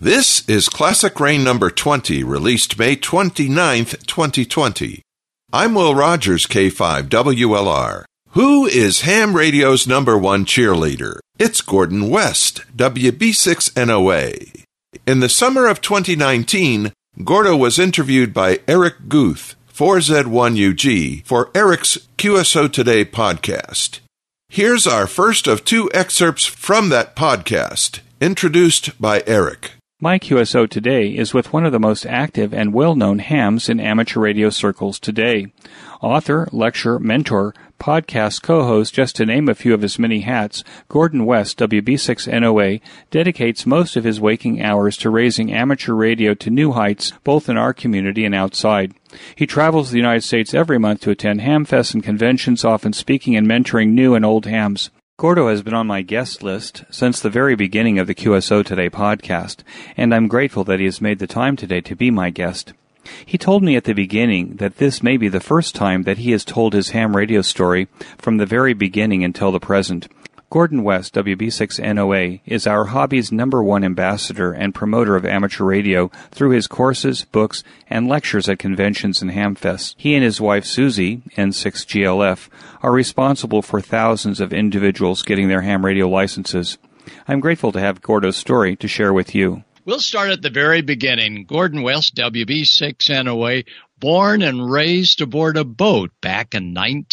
This is Classic Rain number 20, released May 29th, 2020. I'm Will Rogers, K5WLR. Who is ham radio's number one cheerleader? It's Gordon West, WB6NOA. In the summer of 2019, Gordo was interviewed by Eric Guth, 4Z1UG, for Eric's QSO Today podcast. Here's our first of two excerpts from that podcast, introduced by Eric. My QSO Today is with one of the most active and well-known hams in amateur radio circles today. Author, lecturer, mentor, podcast co-host, just to name a few of his many hats, Gordon West, WB6NOA, dedicates most of his waking hours to raising amateur radio to new heights, both in our community and outside. He travels the United States every month to attend hamfests and conventions, often speaking and mentoring new and old hams. Gordo has been on my guest list since the very beginning of the QSO Today podcast, and I'm grateful that he has made the time today to be my guest. He told me at the beginning that this may be the first time that he has told his ham radio story from the very beginning until the present. Gordon West, WB6NOA, is our hobby's number one ambassador and promoter of amateur radio through his courses, books, and lectures at conventions and hamfests. He and his wife, Susie, N6GLF, are responsible for thousands of individuals getting their ham radio licenses. I'm grateful to have Gordo's story to share with you. We'll start at the very beginning. Gordon West, WB6NOA, born and raised aboard a boat back in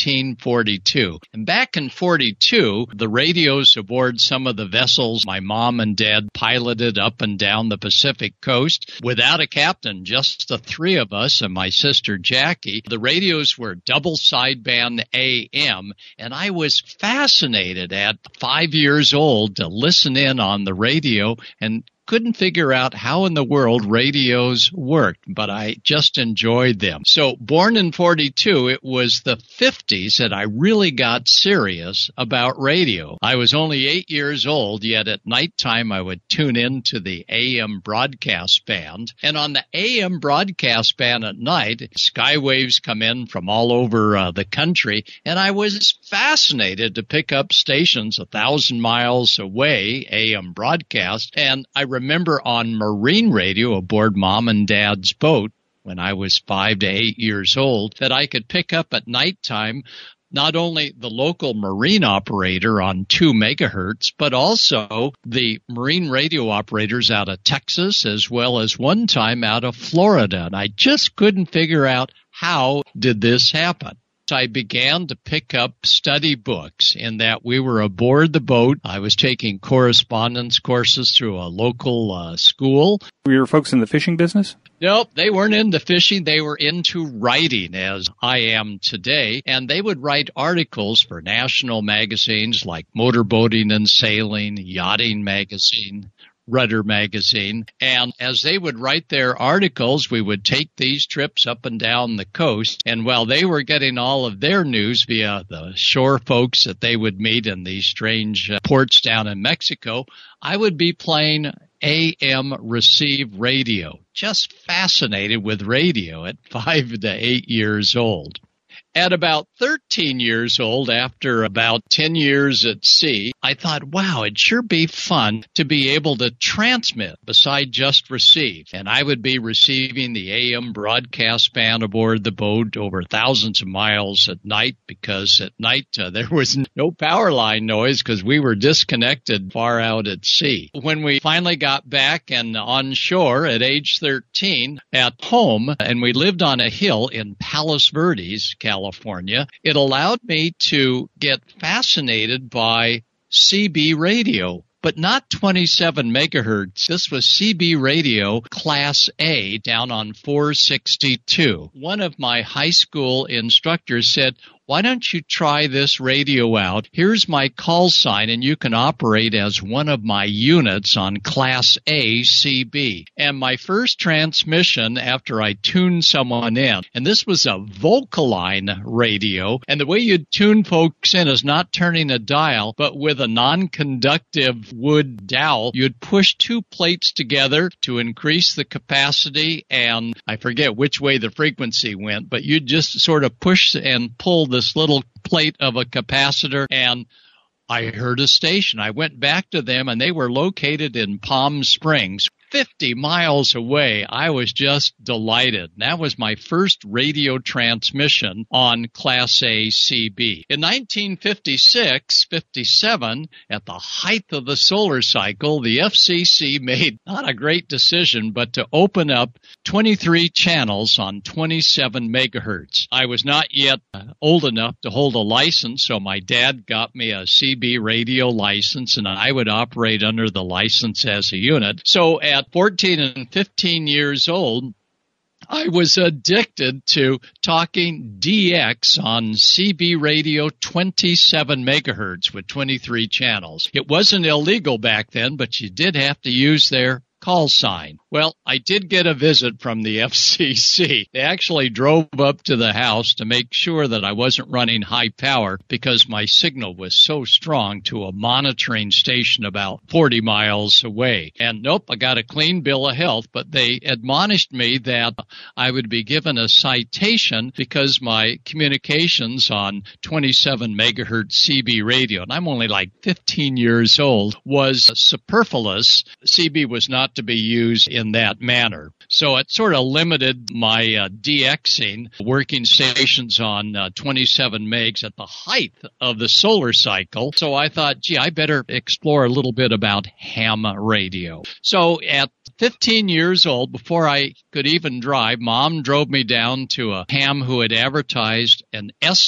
1942. And back in 42, the radios aboard some of the vessels my mom and dad piloted up and down the Pacific coast without a captain, just the three of us and my sister Jackie. The radios were double sideband AM, and I was fascinated at 5 years old to listen in on the radio and couldn't figure out how in the world radios worked, but I just enjoyed them. So born in 42, it was the 50s that I really got serious about radio. I was only 8 years old, yet at nighttime I would tune in to the AM broadcast band. And on the AM broadcast band at night, skywaves come in from all over the country, and I was fascinated to pick up stations 1,000 miles away, AM broadcast, and I remember on marine radio aboard Mom and Dad's boat when I was 5 to 8 years old that I could pick up at nighttime not only the local marine operator on 2 megahertz, but also the marine radio operators out of Texas as well as one time out of Florida. And I just couldn't figure out how did this happen. I began to pick up study books in that we were aboard the boat. I was taking correspondence courses through a local school. Were your folks in the fishing business? Nope, they weren't into fishing. They were into writing, as I am today. And they would write articles for national magazines like Motorboating and Sailing, Yachting Magazine, Rudder Magazine. And as they would write their articles, we would take these trips up and down the coast. And while they were getting all of their news via the shore folks that they would meet in these strange ports down in Mexico, I would be playing AM receive radio. Just fascinated with radio at 5 to 8 years old. At about 13 years old, after about 10 years at sea, I thought, wow, it'd sure be fun to be able to transmit beside just receive. And I would be receiving the AM broadcast band aboard the boat over thousands of miles at night because at night there was no power line noise because we were disconnected far out at sea. When we finally got back and on shore at age 13 at home, and we lived on a hill in Palos Verdes, California, it allowed me to get fascinated by CB radio, but not 27 megahertz. This was CB radio Class A down on 462. One of my high school instructors said, why don't you try this radio out? Here's my call sign, and you can operate as one of my units on Class A CB. And my first transmission after I tuned someone in, and this was a Vocaline radio, and the way you'd tune folks in is not turning a dial, but with a non-conductive wood dowel, you'd push 2 plates together to increase the capacity, and I forget which way the frequency went, but you'd just sort of push and pull this little plate of a capacitor, and I heard a station. I went back to them, and they were located in Palm Springs. 50 miles away. I was just delighted. That was my first radio transmission on Class A CB. In 1956-57, at the height of the solar cycle, the FCC made not a great decision, but to open up 23 channels on 27 megahertz. I was not yet old enough to hold a license, so my dad got me a CB radio license, and I would operate under the license as a unit. So at 14 and 15 years old, I was addicted to talking DX on CB radio 27 megahertz with 23 channels. It wasn't illegal back then, but you did have to use their call sign. Well, I did get a visit from the FCC. They actually drove up to the house to make sure that I wasn't running high power because my signal was so strong to a monitoring station about 40 miles away. And nope, I got a clean bill of health, but they admonished me that I would be given a citation because my communications on 27 megahertz CB radio, and I'm only like 15 years old, was superfluous. CB was not to be used in that manner. So it sort of limited my DXing, working stations on 27 megs at the height of the solar cycle. So I thought, gee, I better explore a little bit about ham radio. So at 15 years old, before I could even drive, Mom drove me down to a ham who had advertised an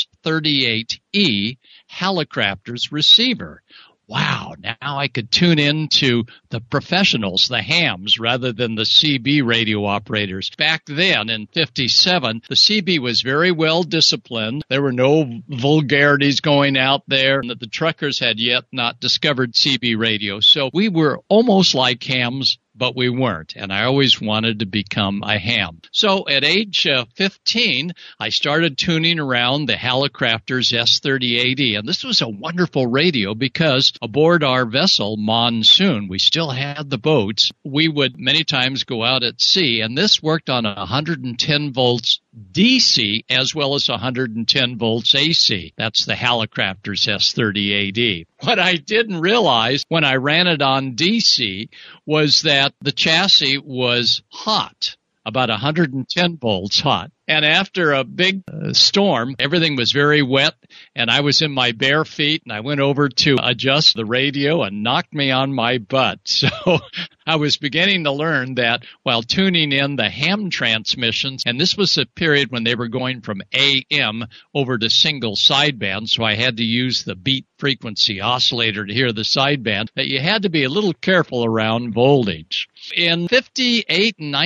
S38E Hallicrafters receiver. Wow, now I could tune in to the professionals, the hams, rather than the CB radio operators. Back then, in 57, the CB was very well disciplined. There were no vulgarities going out there, and the truckers had yet not discovered CB radio. So we were almost like hams, but we weren't, and I always wanted to become a ham. So at age 15, I started tuning around the Hallicrafters S38E, and this was a wonderful radio because aboard our vessel, Monsoon, we still had the boats. We would many times go out at sea, and this worked on 110 volts DC as well as 110 volts AC. That's the Hallicrafters S38E. What I didn't realize when I ran it on DC was that the chassis was hot, about 110 volts hot. And after a big storm, everything was very wet, and I was in my bare feet, and I went over to adjust the radio and knocked me on my butt. So I was beginning to learn that while tuning in the ham transmissions, and this was a period when they were going from AM over to single sideband, so I had to use the beat frequency oscillator to hear the sideband, that you had to be a little careful around voltage. In 58 and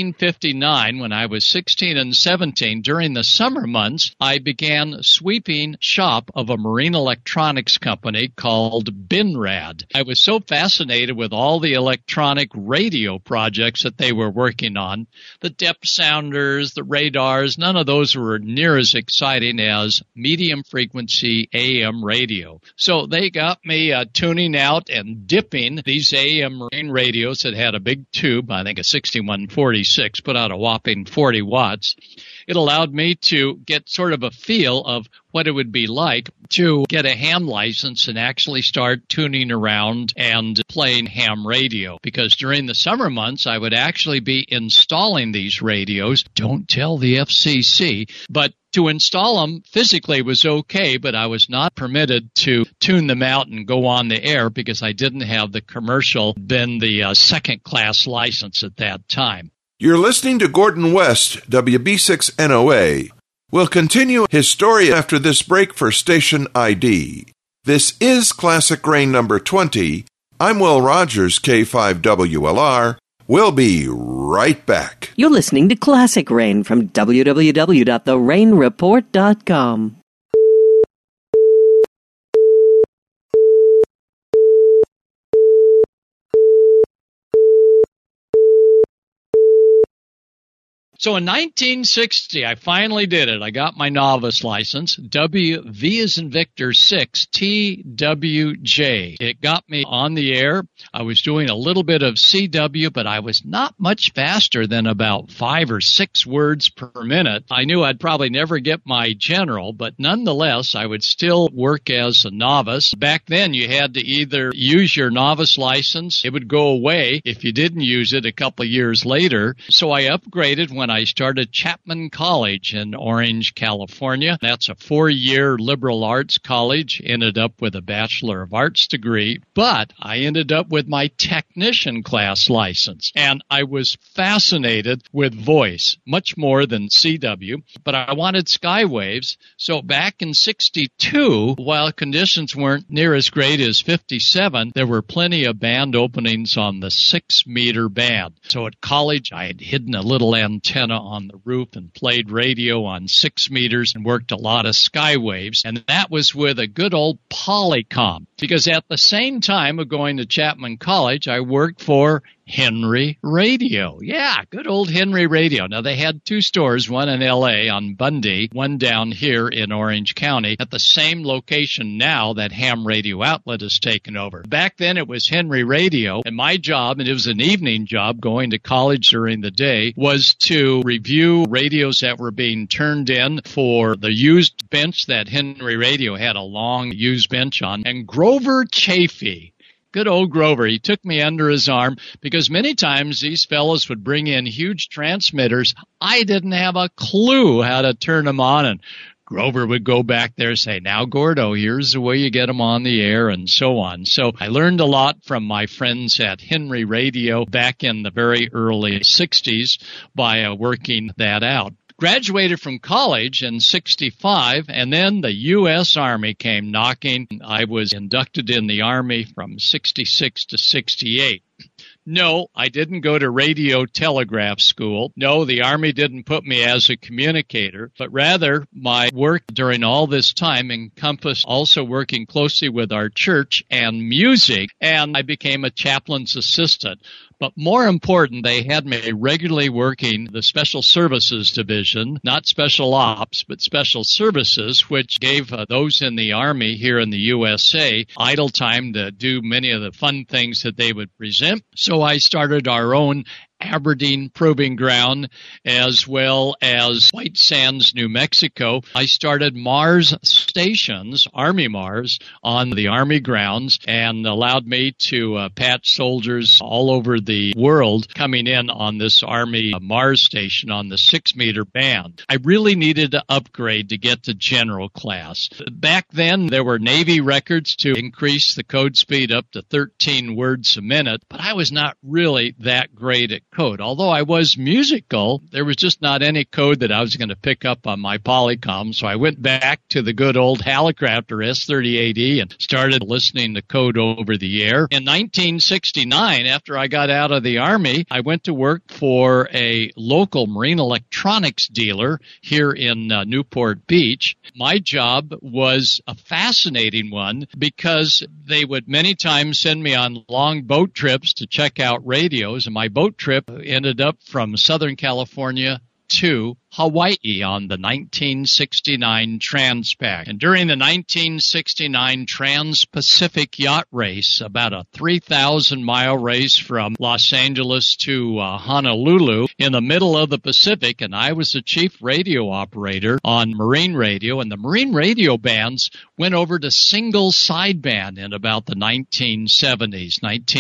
1959, when I was 16 and 17, during the summer months, I began sweeping shop of a marine electronics company called Binrad. I was so fascinated with all the electronic radio projects that they were working on. The depth sounders, the radars, none of those were near as exciting as medium frequency AM radio. So they got me tuning out and dipping these AM marine radios that had a big tube, I think a 6146, put out a whopping 40 watts. It allowed me to get sort of a feel of what it would be like to get a ham license and actually start tuning around and playing ham radio. Because during the summer months, I would actually be installing these radios. Don't tell the FCC, but to install them physically was okay, but I was not permitted to tune them out and go on the air because I didn't have the commercial, then the second-class license at that time. You're listening to Gordon West, WB6NOA. We'll continue his story after this break for station ID. This is Classic Rain number 20. I'm Will Rogers, K5WLR. We'll be right back. You're listening to Classic Rain from www.therainreport.com. So in 1960, I finally did it. I got my novice license, V as in Victor 6, TWJ. It got me on the air. I was doing a little bit of CW, but I was not much faster than about 5 or 6 words per minute. I knew I'd probably never get my general, but nonetheless, I would still work as a novice. Back then, you had to either use your novice license. It would go away if you didn't use it a couple of years later. So I upgraded when I started Chapman College in Orange, California. That's a 4-year liberal arts college. Ended up with a Bachelor of Arts degree, but I ended up with my technician class license. And I was fascinated with voice, much more than CW, but I wanted skywaves. So back in 62, while conditions weren't near as great as 57, there were plenty of band openings on the 6-meter band. So at college, I had hidden a little antenna on the roof and played radio on 6 meters and worked a lot of skywaves. And that was with a good old Polycom, because at the same time of going to Chapman College, I worked for Henry Radio. Yeah, good old Henry Radio. Now, they had 2 stores, one in L.A. on Bundy, one down here in Orange County, at the same location now that Ham Radio Outlet has taken over. Back then, it was Henry Radio, and my job, and it was an evening job going to college during the day, was to review radios that were being turned in for the used bench that Henry Radio had a long used bench on, and Grover Chafee. Good old Grover. He took me under his arm because many times these fellows would bring in huge transmitters. I didn't have a clue how to turn them on, and Grover would go back there and say, now, Gordo, here's the way you get them on the air, and so on. So I learned a lot from my friends at Henry Radio back in the very early 60s by working that out. Graduated from college in 65, and then the U.S. Army came knocking. I was inducted in the Army from 66 to 68. No, I didn't go to radio telegraph school. No, the Army didn't put me as a communicator, but rather my work during all this time encompassed also working closely with our church and music, and I became a chaplain's assistant. But more important, they had me regularly working the Special Services Division, not Special Ops, but Special Services, which gave those in the Army here in the USA idle time to do many of the fun things that they would present. So I started our own Aberdeen Proving Ground, as well as White Sands, New Mexico. I started Mars stations, Army Mars, on the Army grounds, and allowed me to patch soldiers all over the world coming in on this Army Mars station on the 6-meter band. I really needed to upgrade to get to general class. Back then, there were Navy records to increase the code speed up to 13 words a minute, but I was not really that great at code. Although I was musical, there was just not any code that I was going to pick up on my Polycom, so I went back to the good old Hallicrafter S38E and started listening to code over the air. In 1969, after I got out of the Army, I went to work for a local marine electronics dealer here in Newport Beach. My job was a fascinating one because they would many times send me on long boat trips to check out radios, and my boat trip ended up from Southern California to Hawaii on the 1969 Transpac. And during the 1969 Trans-Pacific Yacht Race, about a 3,000-mile race from Los Angeles to Honolulu in the middle of the Pacific, and I was the chief radio operator on marine radio, and the marine radio bands went over to single sideband in about the 1970s,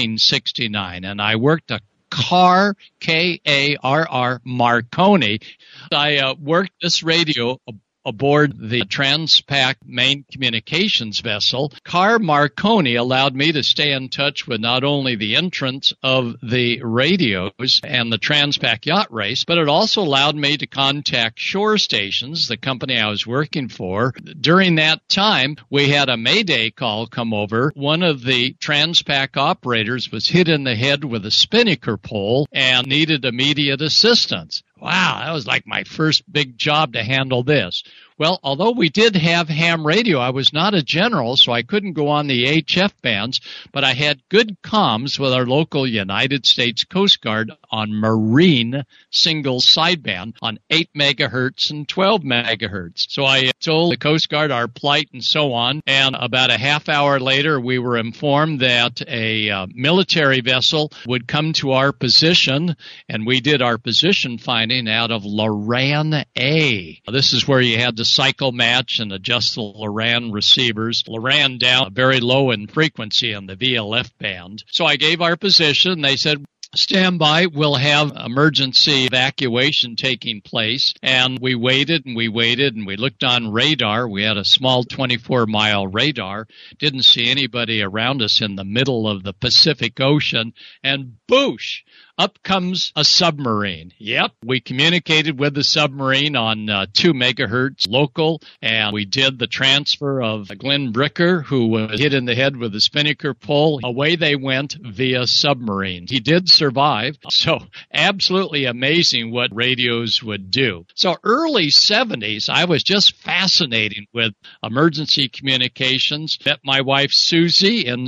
1969, and I worked a Carr, K-A-R-R, Marconi. I worked this radio aboard the Transpac main communications vessel. Carr Marconi allowed me to stay in touch with not only the entrance of the radios and the Transpac yacht race, but it also allowed me to contact shore stations, the company I was working for. During that time, we had a Mayday call come over. One of the Transpac operators was hit in the head with a spinnaker pole and needed immediate assistance. Wow, that was like my first big job to handle this. Well, although we did have ham radio, I was not a general, so I couldn't go on the HF bands, but I had good comms with our local United States Coast Guard on Marine single sideband on 8 megahertz and 12 megahertz. So I told the Coast Guard our plight and so on, and about a half hour later, we were informed that a military vessel would come to our position, and we did our position finding out of Loran A. This is where you had to cycle match and adjust the Loran receivers. Loran down very low in frequency on the VLF band. So I gave our position. They said, stand by, we'll have emergency evacuation taking place. And we waited and we waited and we looked on radar. We had a small 24-mile radar. Didn't see anybody around us in the middle of the Pacific Ocean. And boosh! Up comes a submarine. Yep, we communicated with the submarine on 2 megahertz local, and we did the transfer of Glenn Bricker, who was hit in the head with a spinnaker pole. Away they went via submarine. He did survive, so absolutely amazing what radios would do. So early 70s, I was just fascinated with emergency communications. Met my wife Susie in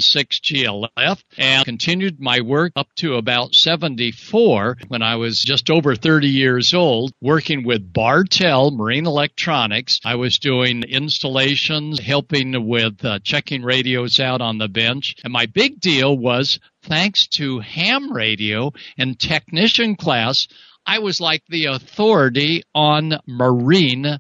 6GLF and continued my work up to about 74 when I was just over 30 years old, working with Bartell Marine Electronics. I was doing installations, helping with checking radios out on the bench. And my big deal was, thanks to ham radio and technician class, I was like the authority on Marine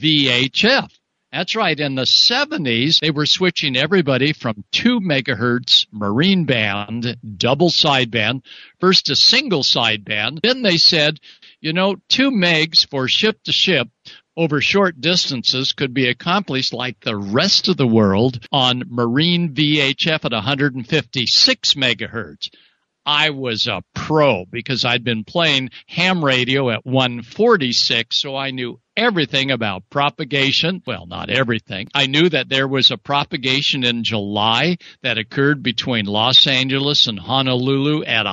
VHF. That's right. In the 70s, they were switching everybody from 2 megahertz marine band, double sideband, first to single sideband. Then they said, 2 megs for ship to ship over short distances could be accomplished like the rest of the world on marine VHF at 156 megahertz. I was a pro because I'd been playing ham radio at 146, so I knew everything about propagation. Well, not everything. I knew that there was a propagation in July that occurred between Los Angeles and Honolulu at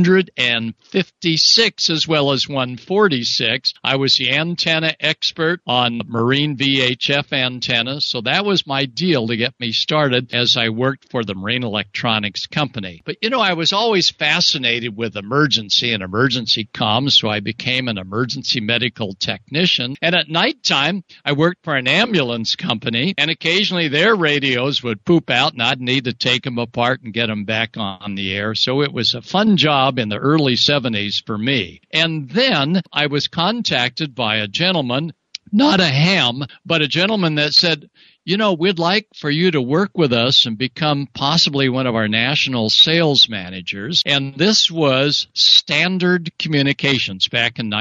156 as well as 146. I was the antenna expert on marine VHF antennas, so that was my deal to get me started as I worked for the Marine Electronics Company. But, I was always fascinated with emergency and emergency comms, so I became an emergency medical technician. And at nighttime, I worked for an ambulance company, and occasionally their radios would poop out, and I'd need to take them apart and get them back on the air. So it was a fun job in the early 70s for me. And then I was contacted by a gentleman, not a ham, but a gentleman that said, we'd like for you to work with us and become possibly one of our national sales managers. And this was Standard Communications back in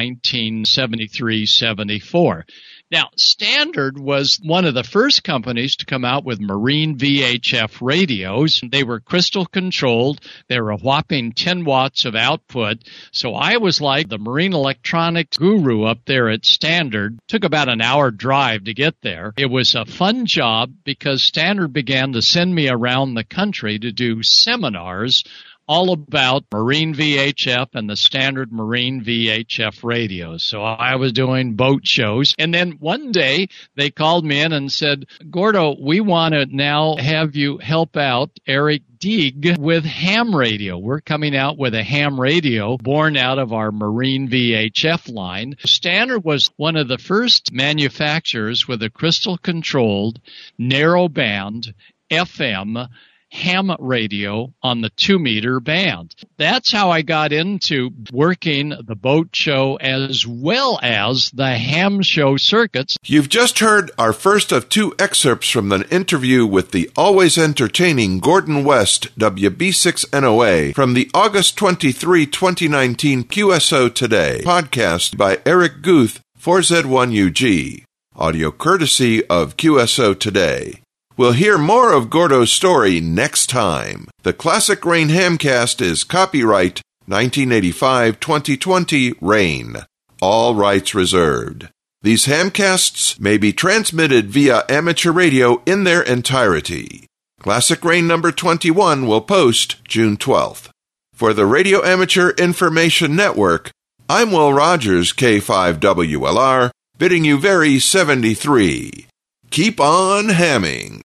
1973-74. Now, Standard was one of the first companies to come out with marine VHF radios. They were crystal controlled. They were a whopping 10 watts of output. So I was like the marine electronics guru up there at Standard. Took about an hour drive to get there. It was a fun job because Standard began to send me around the country to do seminars all about marine VHF and the standard marine VHF radios. So I was doing boat shows. And then one day they called me in and said, Gordo, we want to now have you help out Eric Deeg with ham radio. We're coming out with a ham radio born out of our marine VHF line. Standard was one of the first manufacturers with a crystal-controlled, narrow-band, FM, ham radio on the 2-meter band. That's how I got into working the boat show as well as the ham show circuits. You've just heard our first of 2 excerpts from an interview with the always entertaining Gordon West, WB6NOA, from the August 23, 2019 QSO Today podcast by Eric Guth, 4Z1UG. Audio courtesy of QSO Today. We'll hear more of Gordo's story next time. The Classic Rain Hamcast is copyright 1985-2020 Rain. All rights reserved. These hamcasts may be transmitted via amateur radio in their entirety. Classic Rain number 21 will post June 12th. For the Radio Amateur Information Network, I'm Will Rogers, K5WLR, bidding you very 73. Keep on hamming.